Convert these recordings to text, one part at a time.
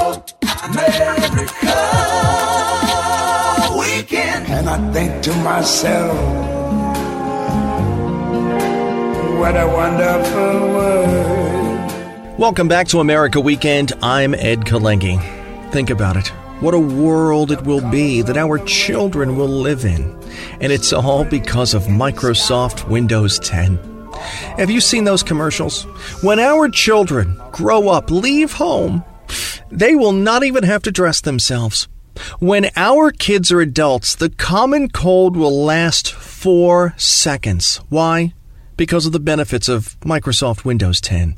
America Weekend. And I think to myself, what a wonderful world. Welcome back to America Weekend. I'm Ed Kalengi. Think about it. What a world it will be that our children will live in. And it's all because of Microsoft Windows 10. Have you seen those commercials? When our children grow up, leave home, they will not even have to dress themselves. When our kids are adults, the common cold will last 4 seconds. Why? Because of the benefits of Microsoft Windows 10.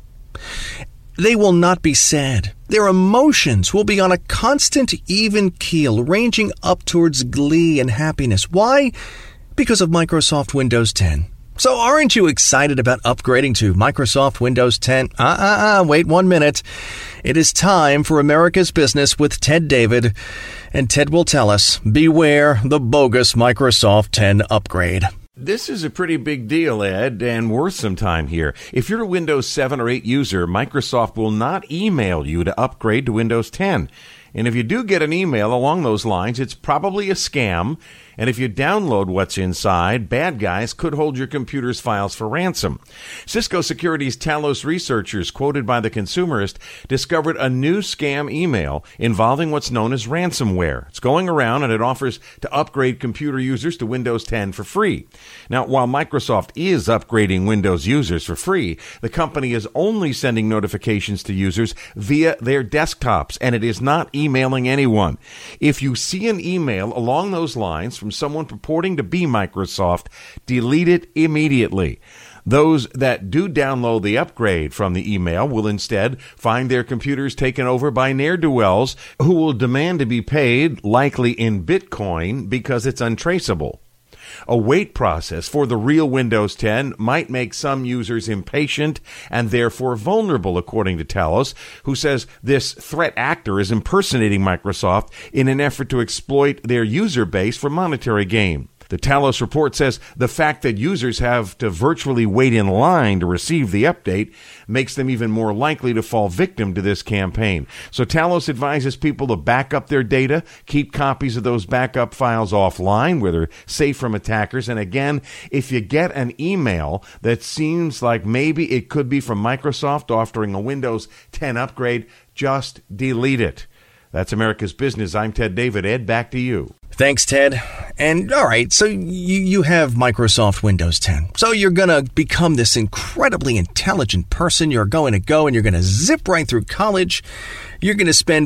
They will not be sad. Their emotions will be on a constant even keel, ranging up towards glee and happiness. Why? Because of Microsoft Windows 10. So aren't you excited about upgrading to Microsoft Windows 10? Wait 1 minute. It is time for America's Business with Ted David. And Ted will tell us, beware the bogus Microsoft 10 upgrade. This is a pretty big deal, Ed, and worth some time here. If you're a Windows 7 or 8 user, Microsoft will not email you to upgrade to Windows 10. And if you do get an email along those lines, it's probably a scam. And if you download what's inside, bad guys could hold your computer's files for ransom. Cisco Security's Talos researchers, quoted by The Consumerist, discovered a new scam email involving what's known as ransomware. It's going around and it offers to upgrade computer users to Windows 10 for free. Now, while Microsoft is upgrading Windows users for free, the company is only sending notifications to users via their desktops, and it is not emailing anyone. If you see an email along those lines from someone purporting to be Microsoft, delete it immediately. Those that do download the upgrade from the email will instead find their computers taken over by ne'er-do-wells who will demand to be paid, likely in Bitcoin, because it's untraceable. A wait process for the real Windows 10 might make some users impatient and therefore vulnerable, according to Talos, who says this threat actor is impersonating Microsoft in an effort to exploit their user base for monetary gain. The Talos report says the fact that users have to virtually wait in line to receive the update makes them even more likely to fall victim to this campaign. So Talos advises people to back up their data, keep copies of those backup files offline where they're safe from attackers. And again, if you get an email that seems like maybe it could be from Microsoft offering a Windows 10 upgrade, just delete it. That's America's Business. I'm Ted David. Ed, back to you. Thanks, Ted. And all right, so you have Microsoft Windows 10. So you're going to become this incredibly intelligent person. You're going to go and you're going to zip right through college. You're going to spend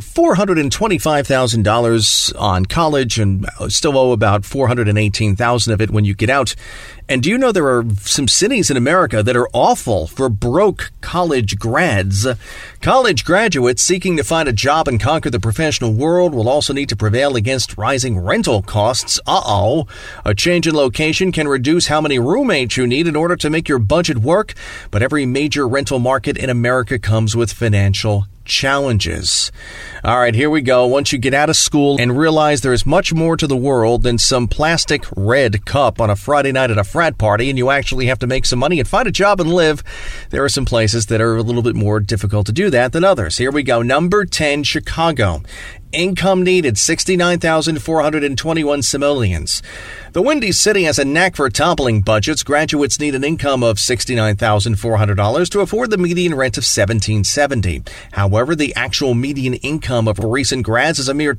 $425,000 on college and still owe about $418,000 of it when you get out. And do you know there are some cities in America that are awful for broke college grads? College graduates seeking to find a job and conquer the professional world will also need to prevail against rising rental costs. A change in location can reduce how many roommates you need in order to make your budget work, but every major rental market in America comes with financial challenges. All right, here we go. Once you get out of school and realize there is much more to the world than some plastic red cup on a Friday night at a frat party, and you actually have to make some money and find a job and live, there are some places that are a little bit more difficult to do that than others. Here we go. Number 10, Chicago. Income needed, 69,421 simoleons. The Windy City has a knack for toppling budgets. Graduates need an income of $69,400 to afford the median rent of $1,770. However, the actual median income of recent grads is a mere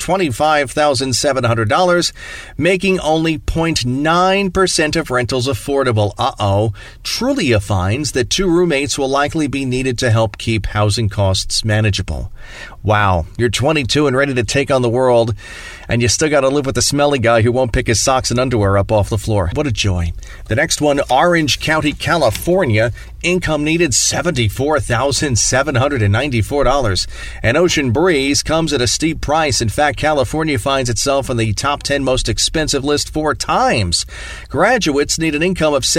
$25,700, making only 0.9% of rentals affordable. Trulia finds that 2 roommates will likely be needed to help keep housing costs manageable. Wow, you're 22 and ready to take on the world, and you still got to live with the smelly guy who won't pick his socks and underwear up off the floor. What a joy. The next one, Orange County, California. Income needed, $74,794. And Ocean Breeze comes at a steep price. In fact, California finds itself on the top 10 most expensive list 4 times. Graduates need an income of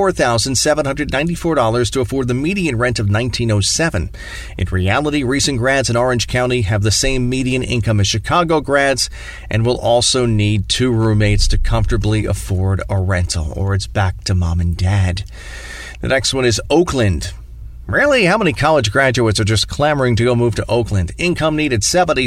$74,794 to afford the median rent of $1,907. In reality, recent grads in Orange County have the same median income as Chicago grads and will also need 2 roommates to comfortably afford a rental, or it's back to mom and dad. The next one is Oakland. Really? How many college graduates are just clamoring to go move to Oakland? Income needed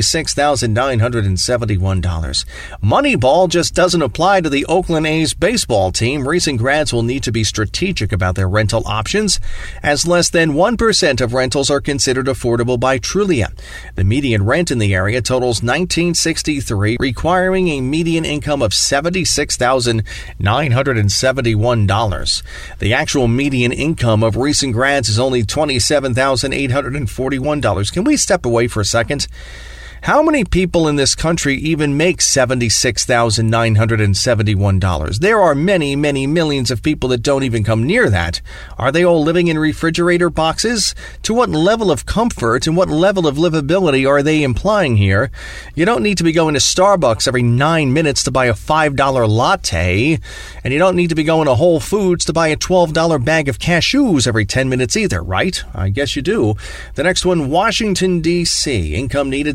$76,971. Moneyball just doesn't apply to the Oakland A's baseball team. Recent grads will need to be strategic about their rental options, as less than 1% of rentals are considered affordable by Trulia. The median rent in the area totals $1,963, requiring a median income of $76,971. The actual median income of recent grads is only $27,841. Can we step away for a second? How many people in this country even make $76,971? There are many, many millions of people that don't even come near that. Are they all living in refrigerator boxes? To what level of comfort and what level of livability are they implying here? You don't need to be going to Starbucks every 9 minutes to buy a $5 latte, and you don't need to be going to Whole Foods to buy a $12 bag of cashews every 10 minutes either, right? I guess you do. The next one, Washington, D.C. Income needed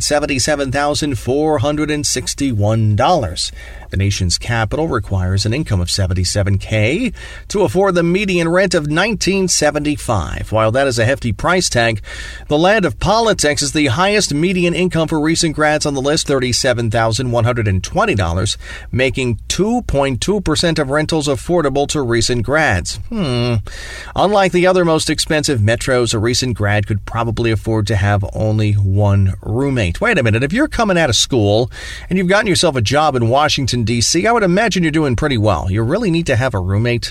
$77,461. The nation's capital requires an income of $77K to afford the median rent of $1975. While that is a hefty price tag, the land of politics is the highest median income for recent grads on the list, $37,120, making 2.2% of rentals affordable to recent grads. Unlike the other most expensive metros, a recent grad could probably afford to have only one roommate. Wait a minute, if you're coming out of school and you've gotten yourself a job in Washington, D.C., I would imagine you're doing pretty well. You really need to have a roommate.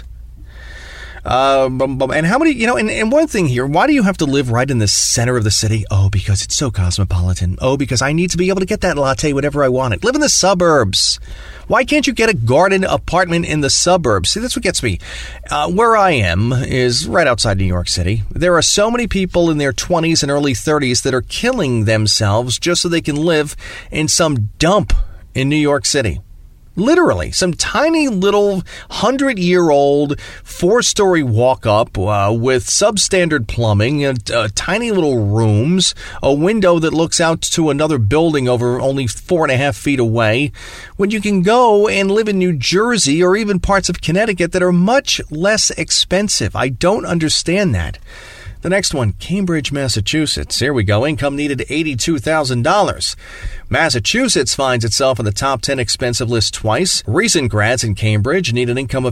And how many, and one thing here, why do you have to live right in the center of the city? Oh, because it's so cosmopolitan. Oh, because I need to be able to get that latte whenever I want it. Live in the suburbs. Why can't you get a garden apartment in the suburbs? See, that's what gets me. Where I am is right outside New York City. There are so many people in their 20s and early 30s that are killing themselves just so they can live in some dump in New York City. Literally, some tiny little 100-year-old 4-story walk-up with substandard plumbing, tiny little rooms, a window that looks out to another building over only 4.5 feet away, when you can go and live in New Jersey or even parts of Connecticut that are much less expensive. I don't understand that. The next one, Cambridge, Massachusetts. Here we go. Income needed $82,000. Massachusetts finds itself in the top 10 expensive list twice. Recent grads in Cambridge need an income of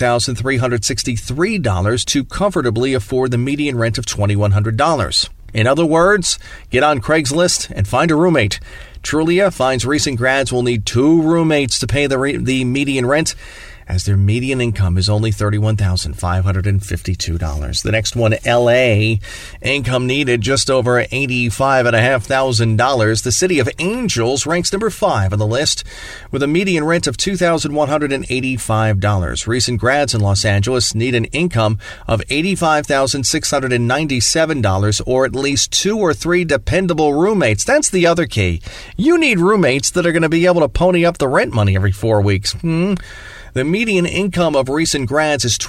$82,363 to comfortably afford the median rent of $2,100. In other words, get on Craigslist and find a roommate. Trulia finds recent grads will need 2 roommates to pay the median rent, as their median income is only $31,552. The next one, L.A. Income needed just over $85,500. The city of Angels ranks number 5 on the list with a median rent of $2,185. Recent grads in Los Angeles need an income of $85,697 or at least 2 or 3 dependable roommates. That's the other key. You need roommates that are going to be able to pony up the rent money every 4 weeks. The median income of recent grads is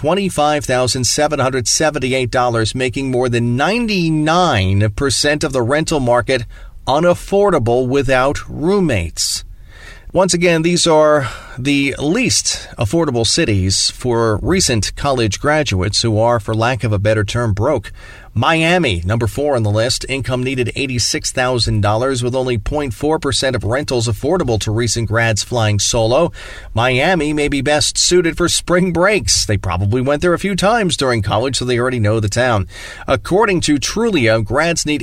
$25,778, making more than 99% of the rental market unaffordable without roommates. Once again, these are the least affordable cities for recent college graduates who are, for lack of a better term, broke. Miami, number 4 on the list. Income needed $86,000 with only 0.4% of rentals affordable to recent grads flying solo. Miami may be best suited for spring breaks. They probably went there a few times during college, so they already know the town. According to Trulia, grads need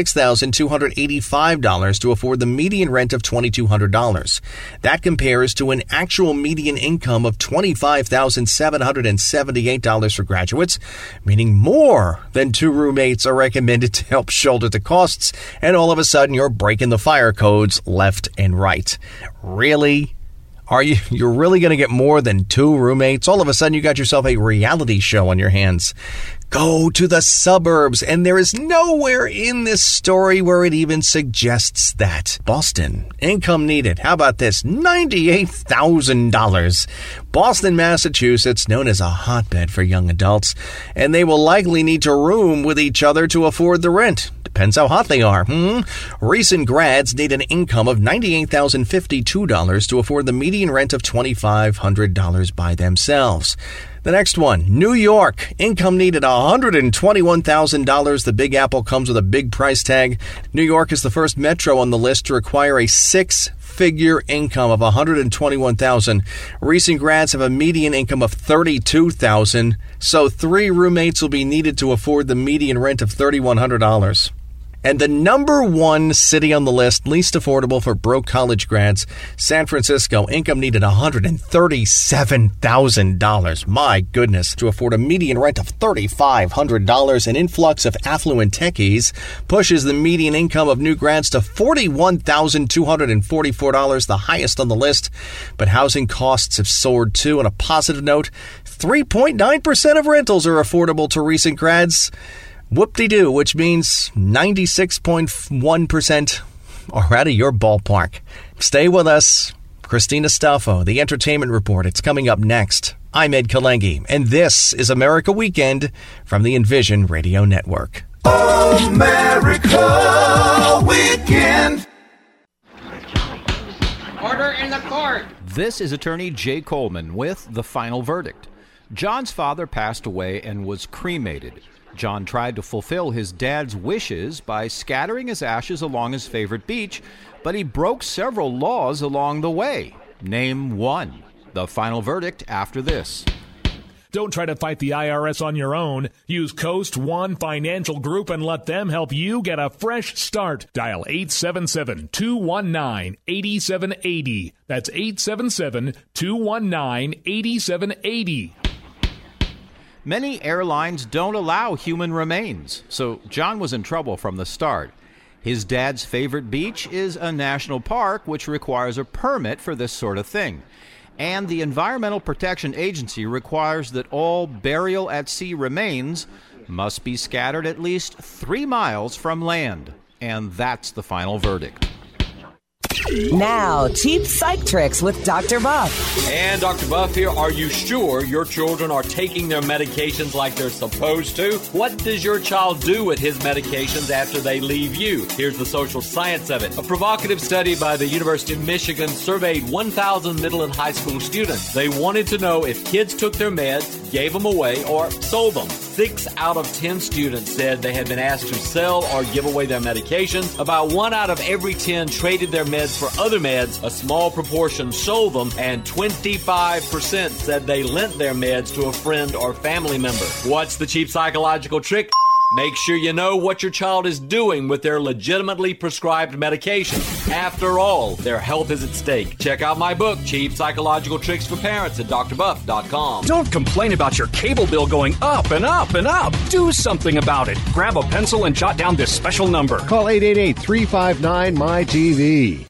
$86,285 to afford the median rent of $2,200. That compares to an actual median income of $25,778 for graduates, meaning more than 2 roommates are recommended to help shoulder the costs, and all of a sudden you're breaking the fire codes left and right. Really? You're really going to get more than 2 roommates? All of a sudden you got yourself a reality show on your hands. Go to the suburbs, and there is nowhere in this story where it even suggests that. Boston, income needed. How about this? $98,000. Boston, Massachusetts, known as a hotbed for young adults, and they will likely need to room with each other to afford the rent. Depends how hot they are. Recent grads need an income of $98,052 to afford the median rent of $2,500 by themselves. The next one, New York. Income needed $121,000. The Big Apple comes with a big price tag. New York is the first metro on the list to require a six-figure income of $121,000. Recent grads have a median income of $32,000, so 3 roommates will be needed to afford the median rent of $3,100. And the number 1 city on the list, least affordable for broke college grads, San Francisco. Income needed $137,000. My goodness. To afford a median rent of $3,500. An influx of affluent techies pushes the median income of new grads to $41,244, the highest on the list. But housing costs have soared too. On a positive note, 3.9% of rentals are affordable to recent grads. Whoop-de-doo, which means 96.1% are out of your ballpark. Stay with us. Christina Staffo, the Entertainment Report. It's coming up next. I'm Ed Kalengi, and this is America Weekend from the Envision Radio Network. America Weekend. Order in the court. This is attorney Jay Coleman with the final verdict. John's father passed away and was cremated. John tried to fulfill his dad's wishes by scattering his ashes along his favorite beach, but he broke several laws along the way. Name one. The final verdict after this. Don't try to fight the IRS on your own. Use Coast One Financial Group and let them help you get a fresh start. Dial 877-219-8780. That's 877-219-8780. Many airlines don't allow human remains, so John was in trouble from the start. His dad's favorite beach is a national park, which requires a permit for this sort of thing. And the Environmental Protection Agency requires that all burial at sea remains must be scattered at least 3 miles from land. And that's the final verdict. Now, cheap psych tricks with Dr. Buff. And Dr. Buff here. Are you sure your children are taking their medications like they're supposed to? What does your child do with his medications after they leave you? Here's the social science of it. A provocative study by the University of Michigan surveyed 1,000 middle and high school students. They wanted to know if kids took their meds, gave them away, or sold them. 6 out of 10 students said they had been asked to sell or give away their medications. About 1 out of every 10 traded their meds for other meds. A small proportion sold them, and 25% said they lent their meds to a friend or family member. What's the cheap psychological trick? Make sure you know what your child is doing with their legitimately prescribed medication. After all, their health is at stake. Check out my book, Cheap Psychological Tricks for Parents, at drbuff.com. Don't complain about your cable bill going up and up and up. Do something about it. Grab a pencil and jot down this special number. Call 888-359-MY-TV.